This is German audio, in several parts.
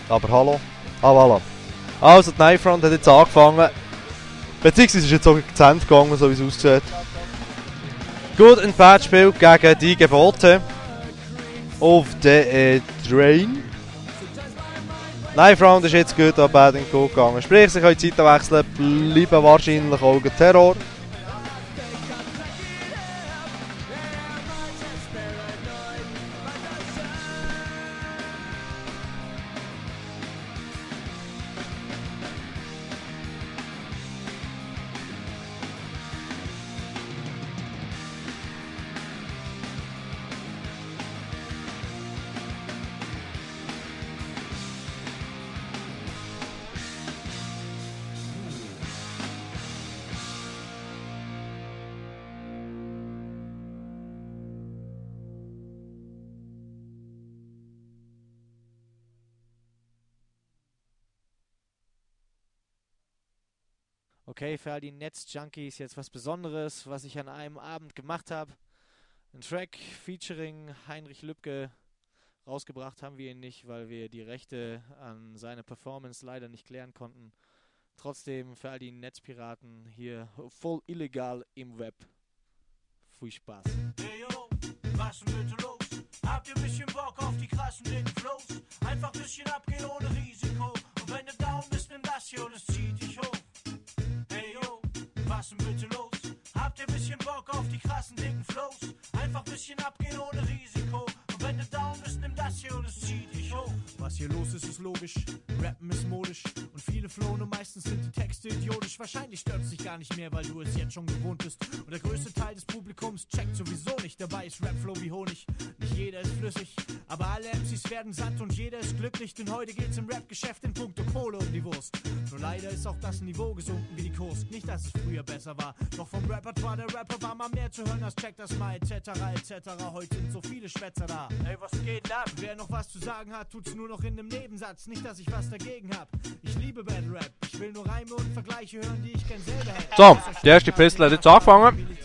Aber hallo. Ah, voilà. Also, die Knifefront hat jetzt angefangen. Beziehungsweise ist jetzt auch zu Ende gegangen, so wie es aussieht. Good and Bad Spiel gegen die Gebote. Auf den Train. Knifefront ist jetzt gut an Bad and Good gegangen. Sprich, sie können die Seite wechseln, bleiben wahrscheinlich auch Terror. Okay, für all die Netz-Junkies jetzt was Besonderes, was ich an einem Abend gemacht habe. Ein Track featuring Heinrich Lübke. Rausgebracht haben wir ihn nicht, weil wir die Rechte an seine Performance leider nicht klären konnten. Trotzdem für all die Netzpiraten hier voll illegal im Web. Viel Spaß. Hey yo, was denn bitte los? Habt ihr ein bisschen Bock auf die krassen dicken Flows? Einfach ein bisschen abgehen ohne Risiko. Und wenn du down bist, nimm das hier und es zieht dich hoch. Hey yo, was denn bitte los? Habt ihr ein bisschen Bock auf die krassen dicken Flows? Einfach ein bisschen abgehen ohne Risiko. Und wenn du down bist, nimm das hier und es zieht dich hoch. Was hier los ist, ist logisch. Rappen ist modisch. Und viele flohen und meistens sind die Texte idiotisch. Wahrscheinlich stört es dich gar nicht mehr, weil du es jetzt schon gewohnt bist. Und der größte Teil des Publikums checkt sowieso nicht. Dabei ist Rapflow wie Honig. Nicht jeder ist flüssig, aber alle MCs werden satt und jeder ist glücklich. Denn heute geht's im Rap-Geschäft in puncto Kohle um die Wurst. Nur leider ist auch das Niveau gesunken wie die Kurst. Nicht, dass es früher besser war, doch vom Repertoire der Rapper war mal mehr zu hören als check das mal etc. etc. Heute sind so viele Schwätzer da. Ey, was geht ab? Wer noch was zu sagen hat, tut's nur noch in einem Nebensatz. Nicht, dass ich was dagegen hab. Ich liebe Battle Rap. Ich will nur Reime und Vergleiche hören, die ich gern selber hätte. So, die erste Pistole hat jetzt angefangen.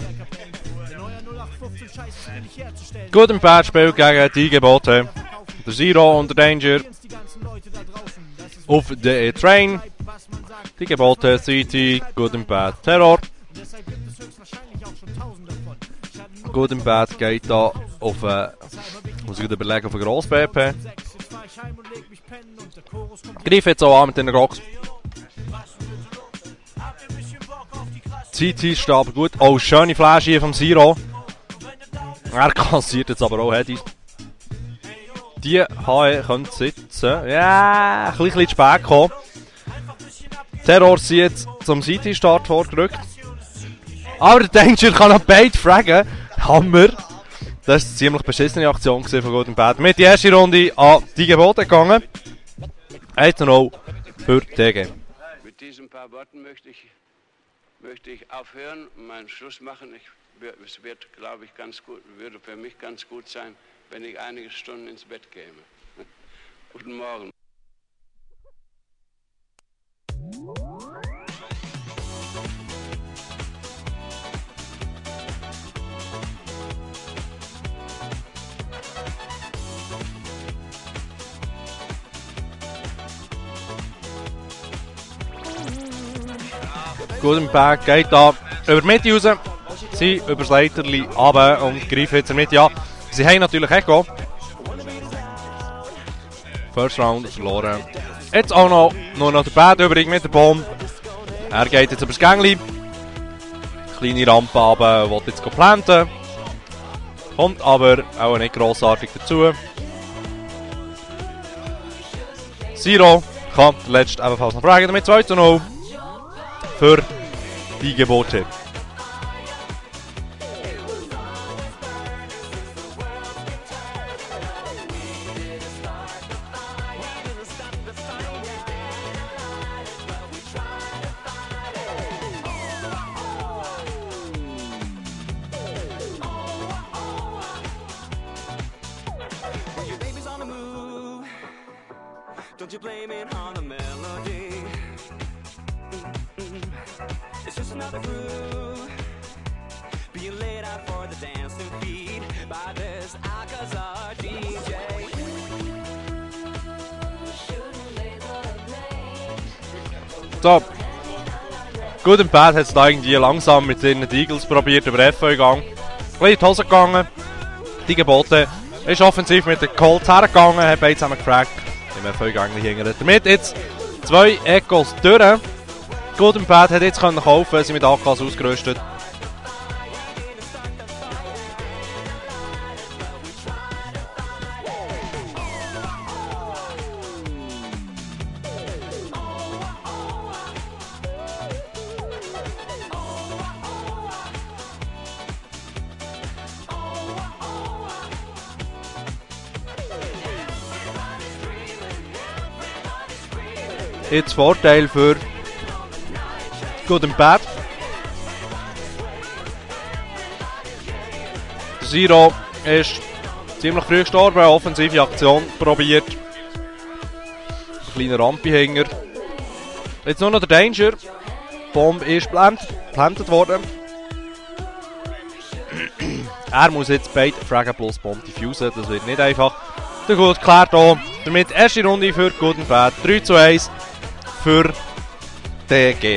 Good and Bad Spiel gegen die Gebote. Der Zero und der Danger. Auf der Train. Die Gebote, City, Good and Bad Terror. Good and Bad geht da auf, muss ich überlegen, auf einen Gross BP. Greif jetzt auch an mit den Rocks. City steht aber gut. Oh, schöne Flash hier vom Zero. Er kassiert jetzt aber auch Headies. Die HE könnte sitzen. Ja, ein bisschen spät gekommen. Terror sind jetzt zum City-Start vorgerückt. Aber der Danger kann noch beide fragen. Hammer. Das war eine ziemlich beschissene Aktion von Good and Bad. Mit die erste Runde an die Gebote gegangen. 1-0 für TG. Mit diesen paar Worten möchte ich aufhören und meinen Schluss machen. Es wird, glaube ich, würde für mich ganz gut sein, wenn ich einige Stunden ins Bett käme. Guten Morgen. Good and Bad geht da über die Mitte raus. Sie über das Leiterli runter und greifen jetzt in die Mitte an. Sie haben natürlich Echo. First Round verloren. Jetzt auch noch nur noch der Bad übrig mit der Bombe. Er geht jetzt über das Gängli. Kleine Rampe runter, will jetzt planten. Kommt aber auch nicht grossartig dazu. Zero kann der letzte ebenfalls noch fragen, damit 2-0 für die Gebote. Don't you blame it on the melody. It's just another groove being laid out for the dancing feet by this Alcazar DJ. So. Good and Bad hat es da irgendwie langsam mit den Eagles probiert, über FV-Gang. Ein bisschen in die Hose gegangen. Die Gebote ist offensiv mit den Colts hergegangen, hat beide zusammen gefragt. Im FV-Gang hingern. Damit jetzt 2 Echos durch. Good and Bad hat jetzt können kaufen, sind mit AKs ausgerüstet. Jetzt Vorteil für Good and Bad. Zero ist ziemlich früh gestorben, offensive Aktion probiert. Kleiner Rampihänger. Jetzt nur noch der Danger. Bomb ist plantet worden. Er muss jetzt beide Fragen plus Bomb diffusen, das wird nicht einfach. Der Gut klärt auch. Damit erste Runde für Good and Bad. 3:1 für DG.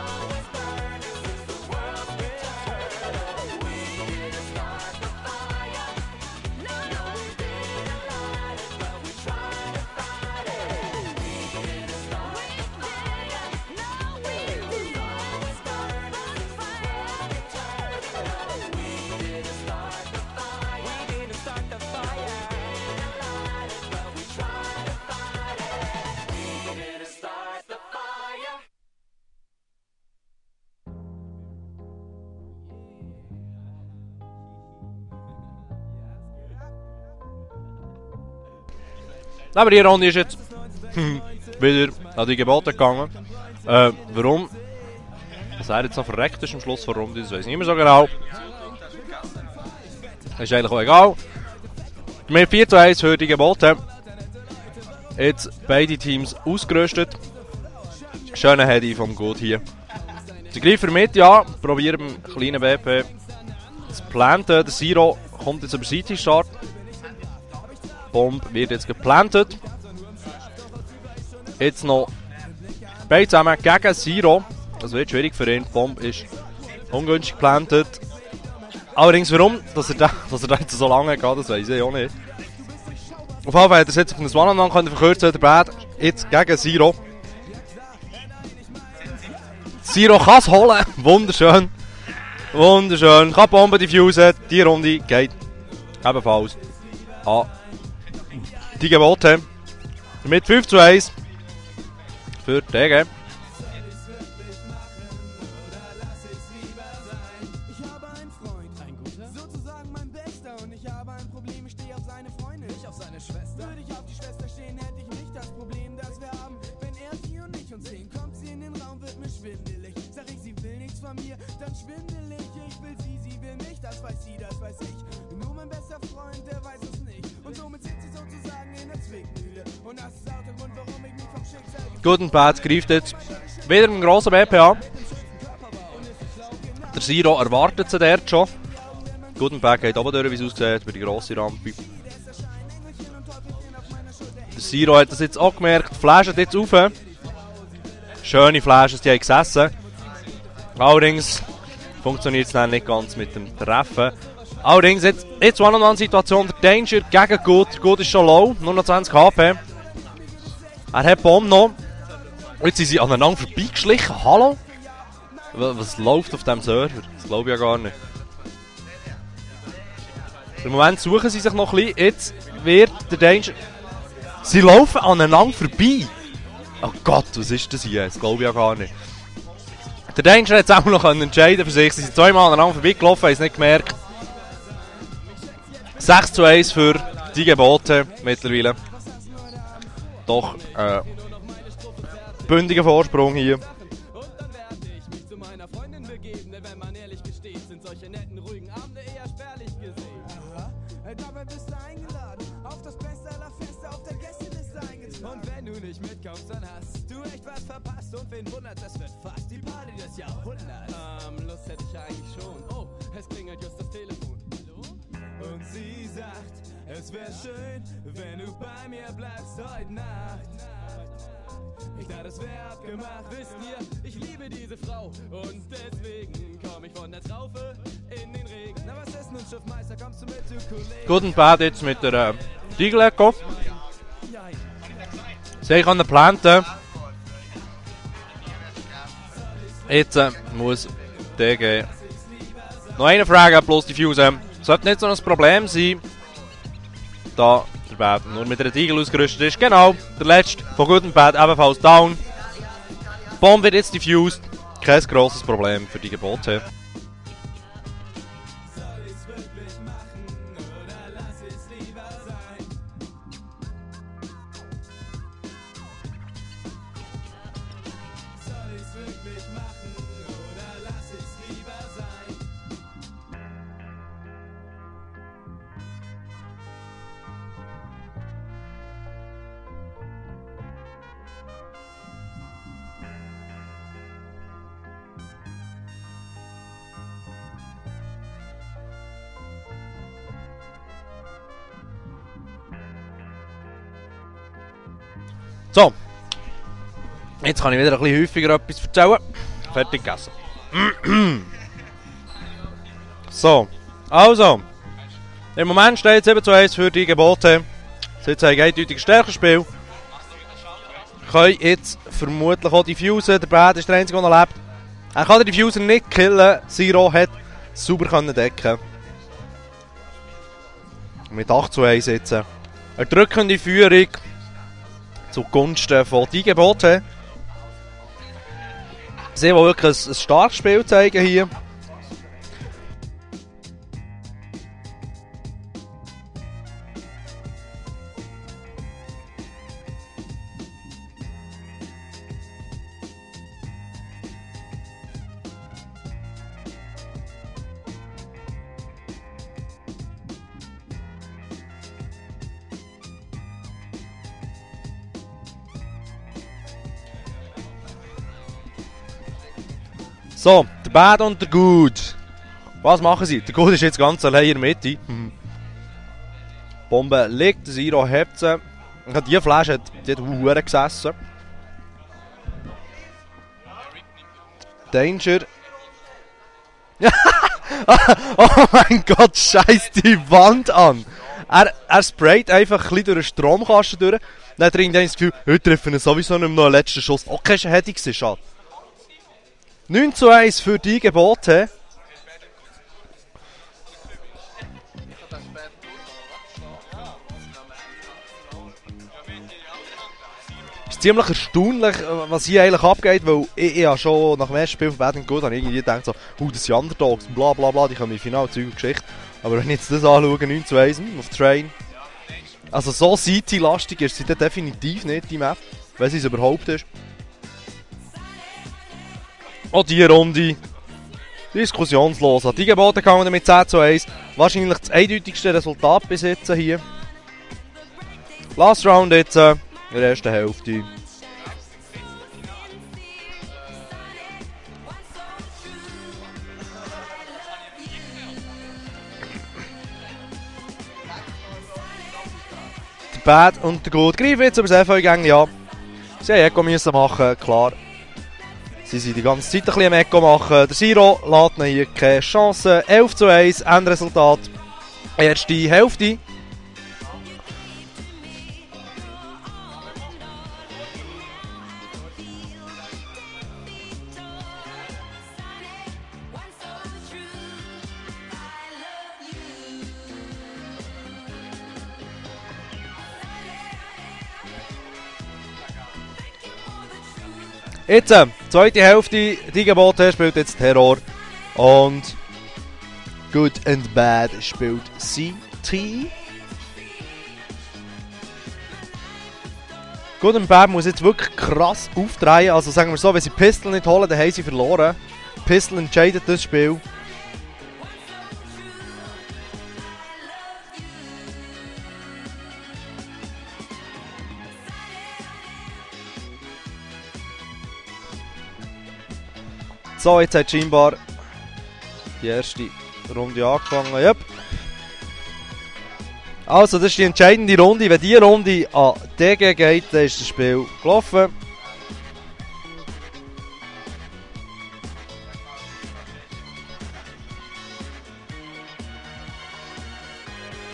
Aber die Runde ist jetzt wieder an die Gebote gegangen. Warum? Was er jetzt noch verreckt ist am Schluss der Runde, das weiß ich nicht mehr so genau. Ist eigentlich auch egal. Mit 4:1 für die Gebote. Jetzt beide Teams ausgerüstet. Schöner Heady vom Gut hier. Sie greifen mit, ja. Probieren beim kleinen BP zu planten. Der Zero kommt jetzt über Seite-Start. Bomb wird jetzt geplantet. Jetzt noch beide zusammen gegen Zero. Das wird schwierig für ihn. Bomb ist ungünstig geplantet. Allerdings warum, dass er da jetzt so lange geht, das weiß ich auch nicht. Auf jeden Fall hat er es jetzt auf ein One-on-One verkürzen. Der Bad jetzt gegen Zero. Zero kann es holen. Wunderschön. Wunderschön. Kann Bombe diffusen. Die Runde geht ebenfalls an die Gebote. Mit 5:1 für DG. Good and Bad greift jetzt wieder einen grossen BP an. Der Zero erwartet sie dort schon. Good and Bad geht oben durch, wie es aussieht, über die grosse Rampe. Der Zero hat das jetzt auch gemerkt, flasht jetzt auf. Schöne Flashes, die haben gesessen. Allerdings funktioniert es dann nicht ganz mit dem Treffen. Allerdings jetzt One-on-One-Situation, der Danger gegen Good. Good ist schon low, nur noch 20 HP. Er hat Bomb noch. Jetzt sind sie aneinander vorbeigeschlichen. Hallo? Was läuft auf diesem Server? Das glaube ich ja gar nicht. Im Moment suchen sie sich noch ein bisschen. Jetzt wird der Danger... Sie laufen aneinander vorbei. Oh Gott, was ist das hier? Das glaube ich ja gar nicht. Der Danger hat es auch noch entscheiden für sich. Sie sind zweimal aneinander vorbeigelaufen, haben es nicht gemerkt. 6:1 für die Gebote mittlerweile. Doch, bündiger Vorsprung hier. Und dann werde ich mich zu meiner Freundin begeben, denn wenn man ehrlich gesteht, sind solche netten, ruhigen Abende eher spärlich gesehen. Aha, dabei bist du eingeladen, auf das Beste aller Feste auf der Gästeliste eingetragen. Und wenn du nicht mitkommst, dann hast du echt was verpasst. Und wen wundert, das wird fast die Party des Jahrhunderts. Lust hätte ich eigentlich schon. Oh, es klingelt just das Telefon. Hallo? Und sie sagt, es wäre schön, wenn du bei mir bleibst heute Nacht. Ich dachte, es wär abgemacht, wisst ihr, ich liebe diese Frau und deswegen komm ich von der Traufe in den Regen. Na was ist nun, Schiffmeister, kommst du mit, du Kollege? Gut und bad jetzt mit der Tigelecko. Sie können planten. Jetzt muss DG noch eine Frage plus diffusen. Sollte nicht so ein Problem sein, da der Bad nur mit einer Tiegel ausgerüstet ist. Genau, der letzte von Good and Bad ebenfalls down. Die Bombe wird jetzt diffused. Kein grosses Problem für die Gebote. So, jetzt kann ich wieder ein bisschen häufiger etwas erzählen. Fertig gegessen. So, also. Im Moment steht 7:1 für die Gebote. Sie haben ein eindeutig stärkeres Spiel. Können jetzt vermutlich auch diffusen. Der Bad ist der Einzige, der noch lebt. Er kann den Diffuser nicht killen. Zero hat sauber können decken. Mit 8:1 jetzt. Eine drückende Führung zugunsten von die Gebote. Sie wollen wirklich ein starkes Spiel zeigen hier. So, der Bad und der Good. Was machen sie? Der Good ist jetzt ganz allein in der Mitte. Die Bombe liegt, der Zero hebt sie. Die Flasche die hat Huren gesessen. Danger. Oh mein Gott, scheiß die Wand an. Er sprayt einfach ein bisschen durch den Stromkasten durch. Dann hat er das Gefühl, heute treffen wir sowieso nicht mehr noch einen letzten Schuss. Okay, schon hätte ich es schon. 9:1 für die Gebote. Es ist ziemlich erstaunlich, was hier eigentlich abgeht, weil ich ja schon nach dem ersten Spiel von Bad and Good habe ich irgendwie gedacht, so, das sind Underdogs, bla bla bla, die kommen im Finale, Zeug und Geschichte. Aber wenn ich jetzt das anschaue, 9:1 auf Train. Also so City-lastig ist sie definitiv nicht, die Map, wenn sie es überhaupt ist. Auch diese Runde diskussionslos an die Gebote gegangen mit 10:1. Wahrscheinlich das eindeutigste Resultat bis jetzt hier. Last Round jetzt in der ersten Hälfte. Der Bad und der Good greifen jetzt über das FV-Gängli an. Sie haben Echo müssen machen, klar. Sie sind die ganze Zeit ein bisschen am Echo machen. Der Zero lässt ihnen hier keine Chance. 11:1, Endresultat. Erste Hälfte. Jetzt, zweite Hälfte, die Gebote spielt jetzt Terror und Good and Bad spielt CT. Good and Bad muss jetzt wirklich krass aufdrehen, also sagen wir so, wenn sie Pistol nicht holen, dann haben sie verloren. Pistol entscheidet das Spiel. So, jetzt hat scheinbar die erste Runde angefangen. Yep. Also, das ist die entscheidende Runde. Wenn die Runde an DG geht, dann ist das Spiel gelaufen.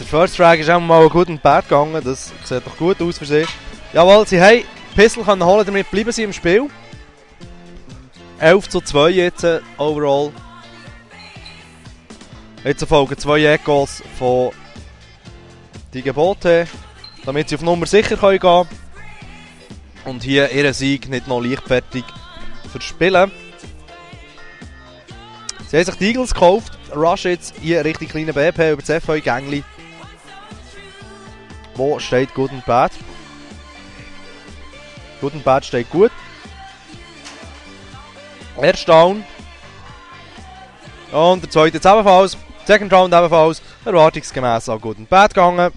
Der First Frag ist auch mal gut und bad gegangen. Das sieht doch gut aus für sie. Jawohl, sie haben Pistol können holen, damit bleiben sie im Spiel. 11:2 jetzt overall. Jetzt folgen 2 Echos von die Gebote, damit sie auf Nummer sicher gehen können. Und hier ihren Sieg nicht noch leichtfertig verspielen. Sie haben sich die Eagles gekauft. Rush jetzt hier einen richtig kleinen BP über das FV-Gängli. Wo steht Good and Bad? Good and Bad steht gut. Erster Down. Und der zweite jetzt ebenfalls. Second Round ebenfalls. Erwartungsgemäß auch Good and Bad gegangen.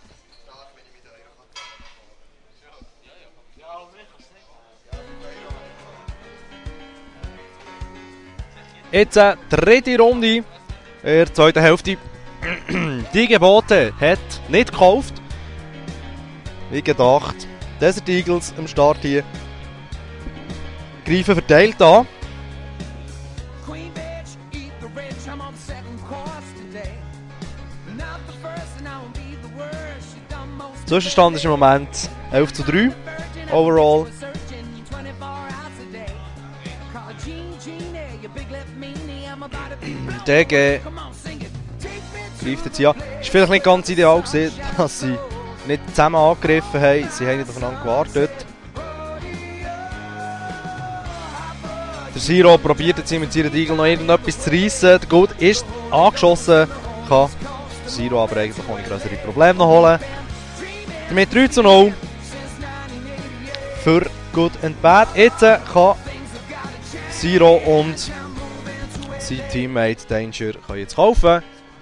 Jetzt dritte Runde in der zweiten Hälfte. Die Gebote hat nicht gekauft. Wie gedacht. Desert Eagles am Start hier. Greifen verteilt an. Zwischenstand ist im Moment 11:3 overall. DG greift jetzt ja. Ist vielleicht nicht ganz ideal gewesen, dass sie nicht zusammen angegriffen haben. Sie haben nicht aufeinander gewartet. Der Zero probiert jetzt mit seiner Eagle noch irgendetwas zu reissen. Der Good ist angeschossen. Kann der Zero aber eigentlich ohne größere Probleme noch holen. Damit 3:0 für Good and Bad. Jetzt kann Zero und sein Teammate Danger können jetzt kaufen.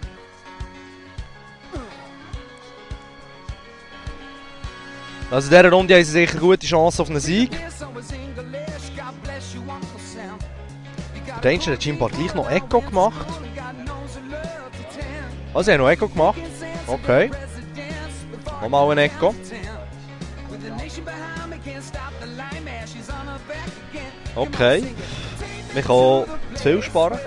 Also in dieser Runde haben sie sicher gute Chance auf einen Sieg. Der Danger hat scheinbar gleich noch Echo gemacht. Also sie haben noch Echo gemacht. Okay. Nochmal ein Echo. Okay. Man kann zu viel sparen.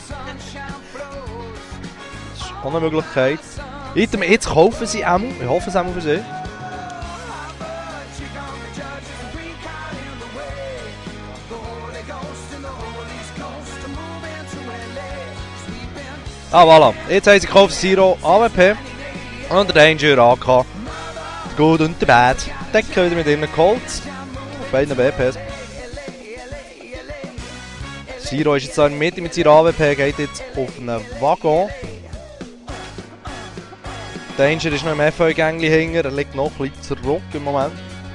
Das ist auch eine Möglichkeit. Jetzt kaufen sie auch. Ich hoffe es auch für sie. Ah, voilà. Jetzt haben sie gekauft Zero AWP und der Danger AK. Good und der Bad. Decken wieder mit ihnen geholt. Auf beiden BPs. Zero ist jetzt in der Mitte mit seiner AWP, geht jetzt auf einen Waggon. Danger ist noch im FV-Gängli hinter, er liegt noch ein bisschen zurück im Moment.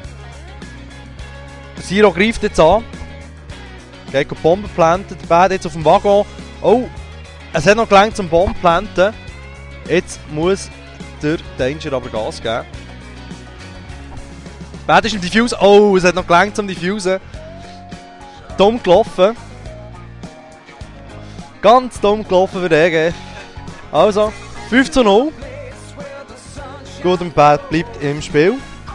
Der Zero greift jetzt an. Geht die Bombe planten, der Bad jetzt auf dem Waggon. Oh, es hat noch gelangt zum Bomben planten. Jetzt muss der Danger aber Gas geben. Der Bad ist im Diffuse. Oh, es hat noch gelangt zum Diffusen. Dumm gelaufen. Ganz dumm gelaufen für den. Also, 5:0. Good und Bad bleibt im Spiel.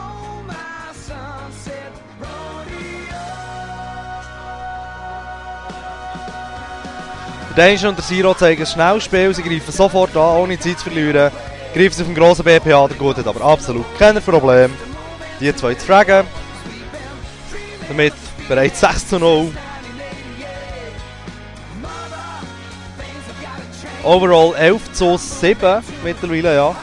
Der Danger und der Zero zeigen ein schnelles Spiel. Sie greifen sofort an, ohne Zeit zu verlieren. Greifen sie auf den grossen BPA, der Good hat aber absolut kein Problem, die zwei zu fragen. Damit bereits 6:0. Overall 11:7 mittlerweile, ja.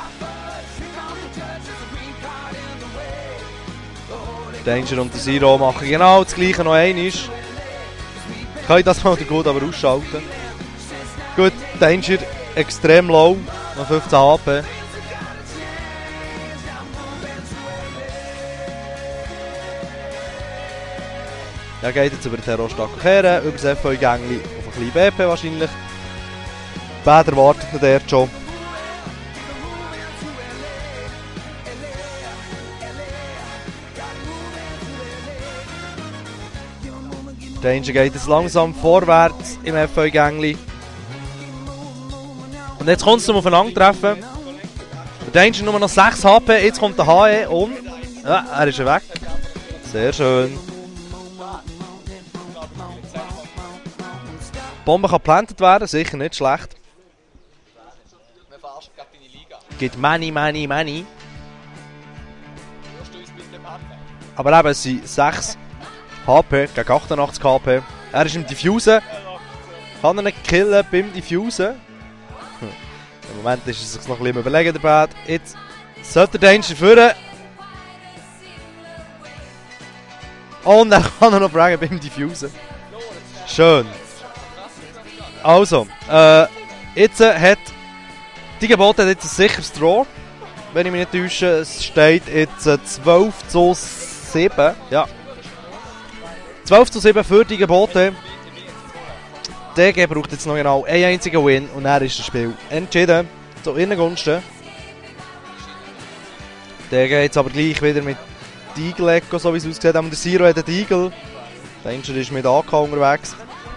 Danger und der Zero machen genau das gleiche noch einmal. Kann ich das mal gut aber ausschalten. Gut, Danger extrem low, noch 15 HP. Der geht jetzt über den Terrorstack kehren, über das FV-Gängli auf ein kleines BP wahrscheinlich. Bad erwartet ihn dort schon. Danger geht jetzt langsam vorwärts im FV-Gängli. Und jetzt kommt es zum Aufeinandertreffen. Der Danger nur noch 6 HP, jetzt kommt der HE und... Ja, er ist weg. Sehr schön. Die Bombe kann geplantet werden, sicher nicht schlecht. gibt Money. Aber eben, es sind 6 HP gegen 88 HP. Er ist im Diffusen. Kann er nicht killen beim Diffusen? Im Moment ist er sich noch ein bisschen überlegen, der Bad. Jetzt sollte der Danger führen. Und dann kann er noch fragen beim Diffusen. Schön. Also, jetzt hat die Gebote jetzt ein sicheres Draw. Wenn ich mich nicht täusche, es steht jetzt 12:7. Ja. 12:7 für die Gebote. DG braucht jetzt noch genau einen einzigen Win und dann ist das Spiel entschieden. Zu ihren Gunsten. DG jetzt aber gleich wieder mit Deagle Echo, so wie es aussieht. Der Zero hat den Deagle. Danger ist mit AK unterwegs.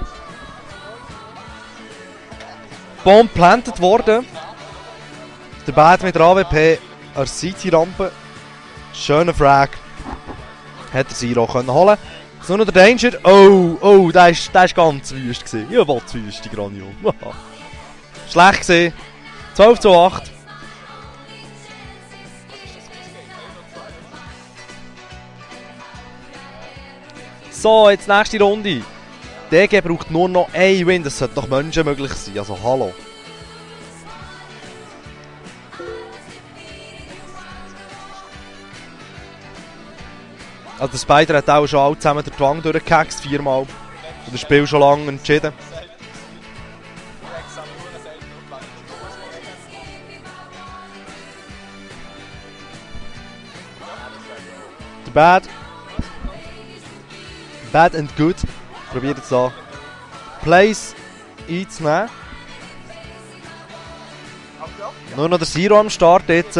Bomb planted worden. Der Bad mit der AWP an der City-Rampe. Schöner Frag. Hat der Zero können holen. So noch der Danger. Oh, der ist ganz wüst gewesen. Ja, was wüst, die Granium. Schlecht gewesen. 12:8. So, jetzt nächste Runde. DG braucht nur noch einen Win. Das sollte doch Menschen möglich sein. Also, hallo. Also der Spider hat auch schon alle zusammen den Twang durchgehaxt, 4-mal. Und das Spiel schon lange entschieden. Der Bad and Good probiert jetzt da Plays einzunehmen. Nur noch der Zero am Start jetzt.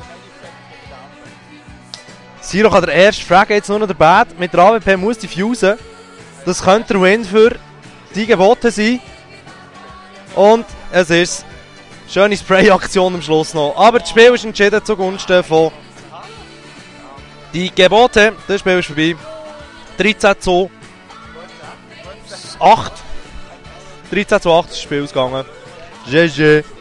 Zero kann der erste fragen, jetzt nur noch der Bad. Mit der AWP muss diffusen. Das könnte der Win für die Gebote sein. Und es ist schöne Spray-Aktion am Schluss noch. Aber das Spiel ist entschieden zugunsten von die Gebote. Das Spiel ist vorbei. 13:8. 13:8 ist das Spiel ausgegangen. GG.